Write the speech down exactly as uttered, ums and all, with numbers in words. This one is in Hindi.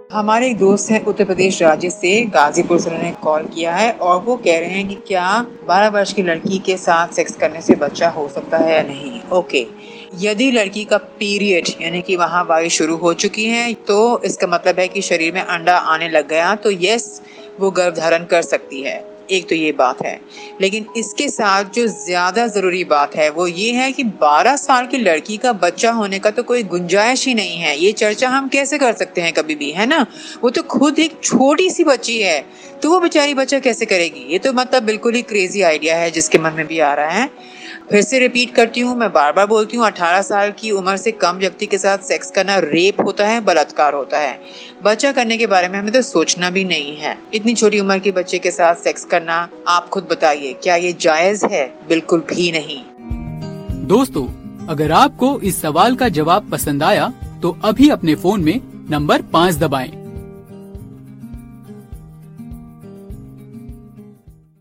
हमारे एक दोस्त हैं उत्तर प्रदेश राज्य से, गाजीपुर से उन्होंने कॉल किया है और वो कह रहे हैं कि क्या बारह वर्ष की लड़की के साथ सेक्स करने से बच्चा हो सकता है या नहीं। ओके, यदि लड़की का पीरियड यानी कि वहाँ वायु शुरू हो चुकी है तो इसका मतलब है कि शरीर में अंडा आने लग गया, तो यस वो गर्भ धारण कर सकती है। एक तो ये बात है, लेकिन इसके साथ जो ज़्यादा ज़रूरी बात है वो ये है कि बारह साल की लड़की का बच्चा होने का तो कोई गुंजाइश ही नहीं है। ये चर्चा हम कैसे कर सकते हैं कभी भी, है ना। वो तो खुद एक छोटी सी बच्ची है, तो वो बेचारी बच्चा कैसे करेगी। ये तो मतलब बिल्कुल ही क्रेजी आइडिया है जिसके मन में भी आ रहा है। फिर से रिपीट करती हूँ, मैं बार बार बोलती हूँ, अठारह साल की उम्र से कम व्यक्ति के साथ सेक्स करना रेप होता है, बलात्कार होता है। बच्चा करने के बारे में हमें तो सोचना भी नहीं है। इतनी छोटी उम्र के बच्चे के साथ सेक्स करना, आप खुद बताइए, क्या ये जायज है? बिल्कुल भी नहीं। दोस्तों, अगर आपको इस सवाल का जवाब पसंद आया तो अभी अपने फोन में नंबर पाँच दबाएं।